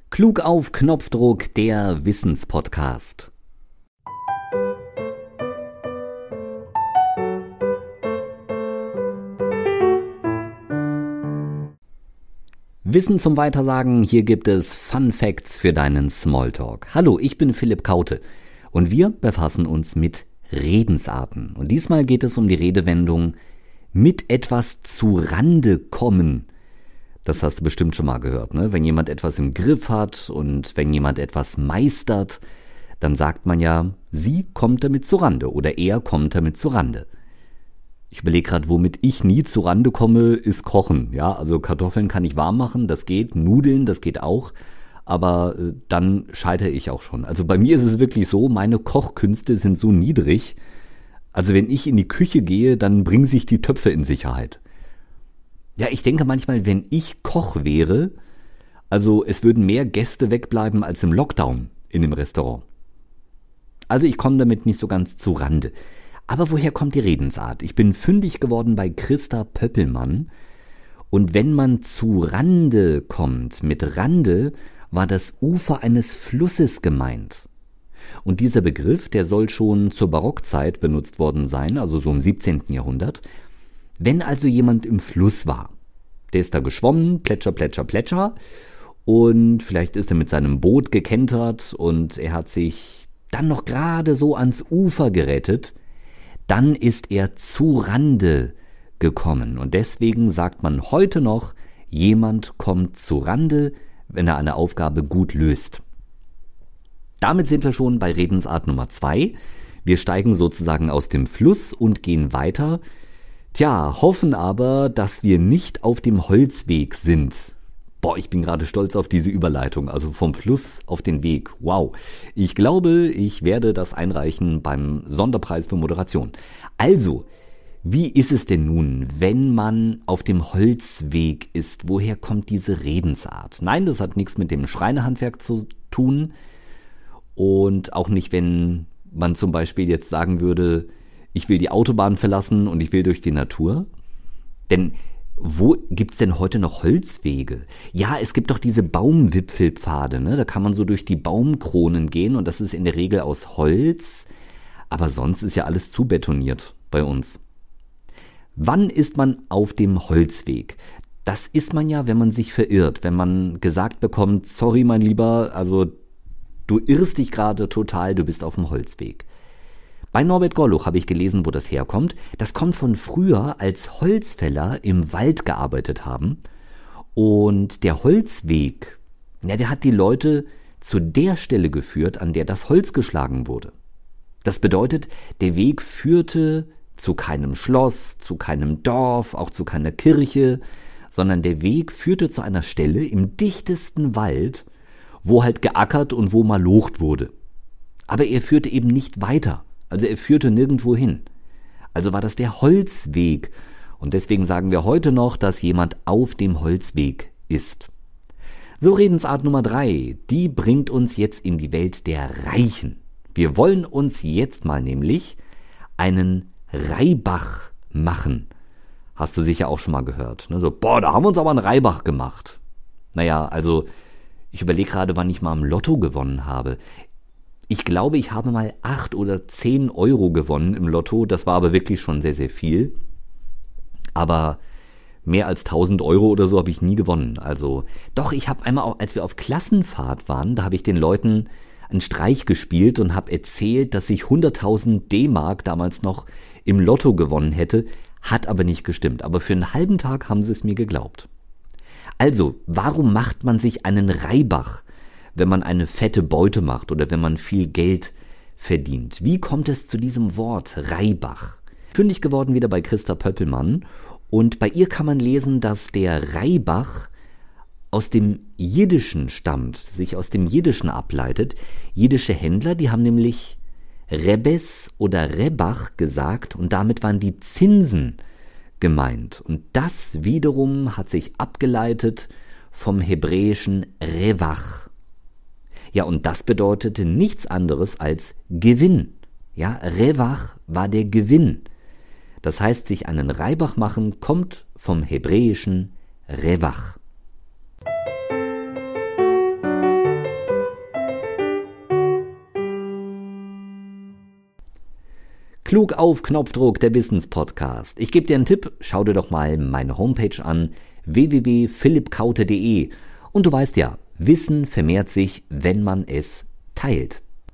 Klug auf Knopfdruck, der Wissenspodcast. Wissen zum Weitersagen, hier gibt es Fun Facts für deinen Smalltalk. Hallo, ich bin Philipp Kaute und wir befassen uns mit Redensarten. Und diesmal geht es um die Redewendung mit etwas zu Rande kommen. Das hast du bestimmt schon mal gehört, ne? Wenn jemand etwas im Griff hat und wenn jemand etwas meistert, dann sagt man ja, sie kommt damit zu Rande oder er kommt damit zu Rande. Ich überlege gerade, womit ich nie zu Rande komme, ist Kochen. Ja, also Kartoffeln kann ich warm machen, das geht, Nudeln, das geht auch, aber dann scheitere ich auch schon. Also bei mir ist es wirklich so, meine Kochkünste sind so niedrig, also wenn ich in die Küche gehe, dann bringen sich die Töpfe in Sicherheit. Ja, ich denke manchmal, wenn ich Koch wäre, also es würden mehr Gäste wegbleiben als im Lockdown in dem Restaurant. Also ich komme damit nicht so ganz zu Rande. Aber woher kommt die Redensart? Ich bin fündig geworden bei Christa Pöppelmann. Und wenn man zu Rande kommt, mit Rande war das Ufer eines Flusses gemeint. Und dieser Begriff, der soll schon zur Barockzeit benutzt worden sein, also so im 17. Jahrhundert. Wenn also jemand im Fluss war, der ist da geschwommen, plätscher, plätscher, plätscher, und vielleicht ist er mit seinem Boot gekentert und er hat sich dann noch gerade so ans Ufer gerettet, dann ist er zu Rande gekommen. Und deswegen sagt man heute noch, jemand kommt zu Rande, wenn er eine Aufgabe gut löst. Damit sind wir schon bei Redensart Nummer 2. Wir steigen sozusagen aus dem Fluss und gehen weiter. Tja, hoffen aber, dass wir nicht auf dem Holzweg sind. Boah, ich bin gerade stolz auf diese Überleitung, also vom Fluss auf den Weg. Wow. Ich glaube, ich werde das einreichen beim Sonderpreis für Moderation. Also, wie ist es denn nun, wenn man auf dem Holzweg ist? Woher kommt diese Redensart? Nein, das hat nichts mit dem Schreinerhandwerk zu tun. Und auch nicht, wenn man zum Beispiel jetzt sagen würde, ich will die Autobahn verlassen und ich will durch die Natur. Denn wo gibt's denn heute noch Holzwege? Ja, es gibt doch diese Baumwipfelpfade, ne? Da kann man so durch die Baumkronen gehen und das ist in der Regel aus Holz. Aber sonst ist ja alles zubetoniert bei uns. Wann ist man auf dem Holzweg? Das ist man ja, wenn man sich verirrt, wenn man gesagt bekommt, sorry mein Lieber, also du irrst dich gerade total, du bist auf dem Holzweg. Bei Norbert Gorluch habe ich gelesen, wo das herkommt. Das kommt von früher, als Holzfäller im Wald gearbeitet haben. Und der Holzweg, ja, der hat die Leute zu der Stelle geführt, an der das Holz geschlagen wurde. Das bedeutet, der Weg führte zu keinem Schloss, zu keinem Dorf, auch zu keiner Kirche, sondern der Weg führte zu einer Stelle im dichtesten Wald, wo halt geackert und wo malocht wurde. Aber er führte eben nicht weiter. Also er führte nirgendwo hin. Also war das der Holzweg. Und deswegen sagen wir heute noch, dass jemand auf dem Holzweg ist. So, Redensart Nummer 3, die bringt uns jetzt in die Welt der Reichen. Wir wollen uns jetzt mal nämlich einen Reibach machen. Hast du sicher auch schon mal gehört. Ne? So, boah, da haben wir uns aber einen Reibach gemacht. Naja, also ich überlege gerade, wann ich mal im Lotto gewonnen habe. Ich glaube, ich habe mal 8 oder 10 Euro gewonnen im Lotto. Das war aber wirklich schon sehr, sehr viel. Aber mehr als 1000 Euro oder so habe ich nie gewonnen. Also doch, ich habe einmal, als wir auf Klassenfahrt waren, da habe ich den Leuten einen Streich gespielt und habe erzählt, dass ich 100.000 D-Mark damals noch im Lotto gewonnen hätte. Hat aber nicht gestimmt. Aber für einen halben Tag haben sie es mir geglaubt. Also, warum macht man sich einen Reibach, wenn man eine fette Beute macht oder wenn man viel Geld verdient? Wie kommt es zu diesem Wort Reibach? Fündig geworden wieder bei Christa Pöppelmann und bei ihr kann man lesen, dass der Reibach aus dem Jiddischen stammt, sich aus dem Jiddischen ableitet. Jiddische Händler, die haben nämlich Rebes oder Rebach gesagt und damit waren die Zinsen gemeint. Und das wiederum hat sich abgeleitet vom hebräischen Revach. Ja, und das bedeutete nichts anderes als Gewinn. Ja, Revach war der Gewinn. Das heißt, sich einen Reibach machen kommt vom hebräischen Revach. Klug auf Knopfdruck, der Wissenspodcast. Ich gebe dir einen Tipp, schau dir doch mal meine Homepage an, www.philippkaute.de. Und du weißt ja, Wissen vermehrt sich, wenn man es teilt.